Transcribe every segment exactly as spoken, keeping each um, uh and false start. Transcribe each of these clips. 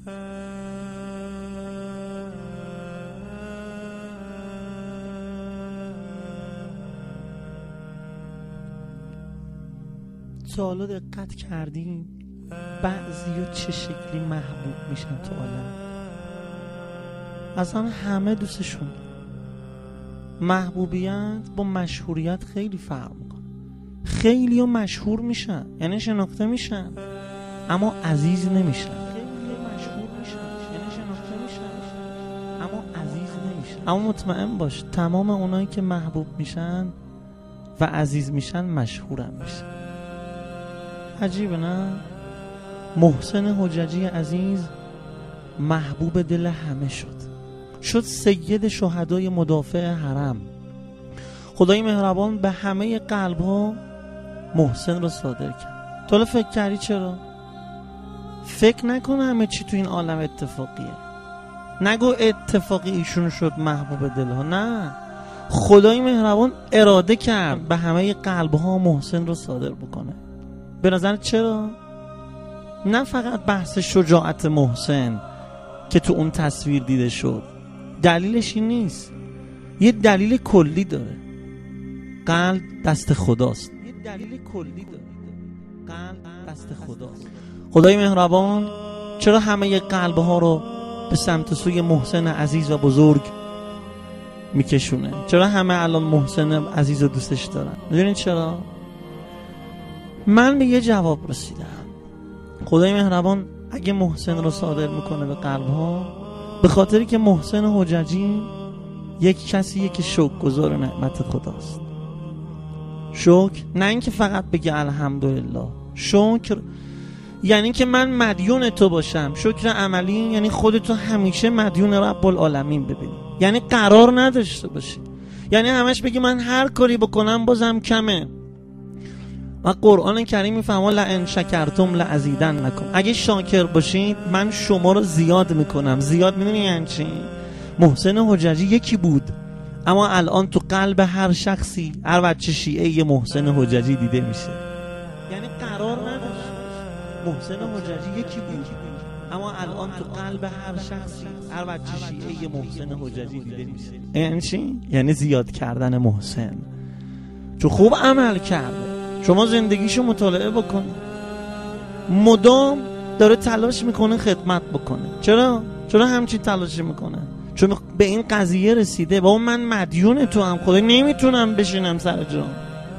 تا حالا دقت کردیم بعضیا چه شکلی محبوب میشن تو عالم؟ اصلا همه دوستشون. محبوبیت با مشهوریت خیلی فرق میکنه. خیلی ها مشهور میشن، یعنی شناخته میشن، اما عزیز نمیشن. خیلی ها مشهور میشن، یعنی شناخته میشن، اما عزیز نمیشن. اما مطمئن باش تمام اونایی که محبوب میشن و عزیز میشن مشهورم میشن. عجیبه نه؟ محسن حججی عزیز محبوب دل همه شد، شد سید شهدای مدافع حرم. خدای مهربان به همه قلب ها محسن رو صادر کرد. تو فکر کردی چرا؟ فکر نکن همه چی تو این عالم اتفاقیه. نگو اتفاقی ایشون شد محبوب دل ها. نه، خدای مهربان اراده کرد به همه قلب ها محسن رو صادر بکنه. به نظر چرا؟ نه فقط بحث شجاعت محسن که تو اون تصویر دیده شد، دلیلش این نیست. یه دلیل کلی داره. قلب دست خداست. یه دلیل کلی داره. قلب دست خداست. خدای مهربان چرا همه قلب ها رو به سمت سوی محسن عزیز و بزرگ میکشونه؟ چرا همه الان محسن عزیز رو دوستش دارن؟ میدونین چرا؟ من به یه جواب رسیدم. خدای مهربان اگه محسن رو صادر میکنه به قلب ها، به خاطری که محسن حججی یک کسیه که شکرگزار نعمت خداست. شکر نه اینکه فقط بگه الحمدلله. شکر یعنی که من مدیون تو باشم. شکر عملی یعنی خودتو همیشه مدیون رب العالمین ببینی، یعنی قرار نداشته باشی، یعنی همش بگی من هر کاری بکنم بازم کمه. و قرآن کریم میفهمه لئن شکرتم لازیدنکم. اگه شاکر باشید من شما رو زیاد میکنم. زیاد میدونی یعنی چی؟ محسن حججی یکی بود، اما الان تو قلب هر شخصی، هر بچه شیعه یه محسن حججی دیده میشه. یعنی قرار نداشت. محسن حججی یکی بود، اما الان تو قلب هر شخصی، هر بچه شیعه یه محسن حججی دیده میشه. یعنی چی؟ یعنی زیاد کردن محسن. چون خوب عمل کرده. شما زندگیشو مطالعه بکن، مدام داره تلاش میکنه خدمت بکنه. چرا؟ چرا همچین تلاشی میکنه؟ چون به این قضیه رسیده بابا من مدیون تو هم، خدا نمیتونم بشینم سر جام،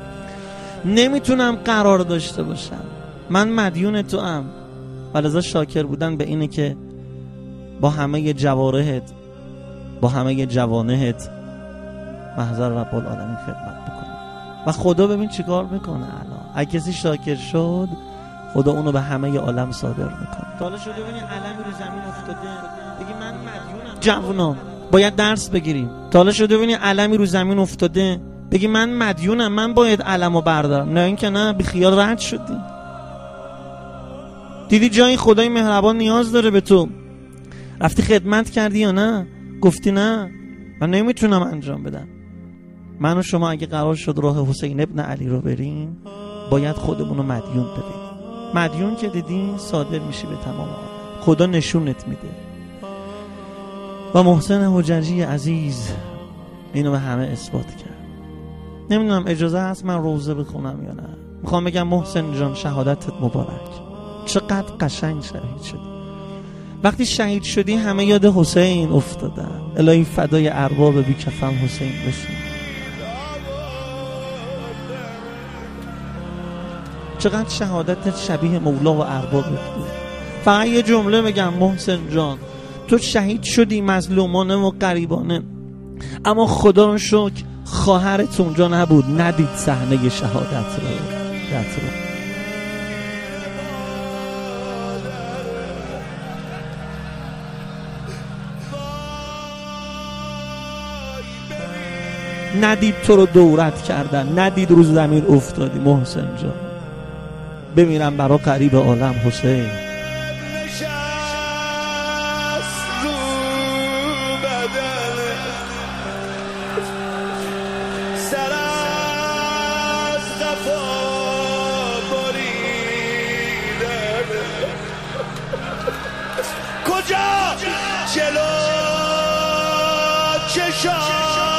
نمیتونم قرار داشته باشم، من مدیون تو هم. ولذا شاکر بودن به اینه که با همه جوارحت، با همه جوانحت محضر رب العالمین خدمت بکنه. و خدا ببین چیکار میکنه الان. اگه کسی شاکر شد خدا اونو به همه عالم صادر میکنه. حالا شده ببینی علمی رو زمین افتاده بگی من مدیونم. جوونا باید درس بگیریم. حالا شده ببینی علمی رو زمین افتاده بگی من مدیونم، من باید علمو بردارم. نه اینکه نه، بی خیال رد شدی. دیدی جایی خدای مهربان نیاز داره به تو، رفتی خدمت کردی یا نه؟ گفتی نه من نمیتونم انجام بدم. من و شما اگه قرار شد راه حسین ابن علی رو بریم باید خودمون رو مدیون ببینیم. مدیون که دیدیم صادر میشی به تمام عالم. خدا نشونت میده. و محسن حججی عزیز اینو به همه اثبات کرد. نمیدونم اجازه هست من روزه بخونم یا نه. میخوام بگم محسن جان شهادتت مبارک. چقدر قشنگ شهید شدی. وقتی شهید شدی همه یاد حسین افتادن. الهی فدای ارباب بی کفم حسین بشین. چقدر شهادتت شبیه مولا و ارباب بود. فقط یه جمله بگم محسن جان، تو شهید شدی مظلومانه و غریبانه، اما خدا رو شکر خواهرت اونجا نبود، ندید صحنه شهادت رو. ندید تو رو دورت کردن، ندید رو زمین افتادی محسن جان. بمیرم برا قریب عالم حسین. کجا چشام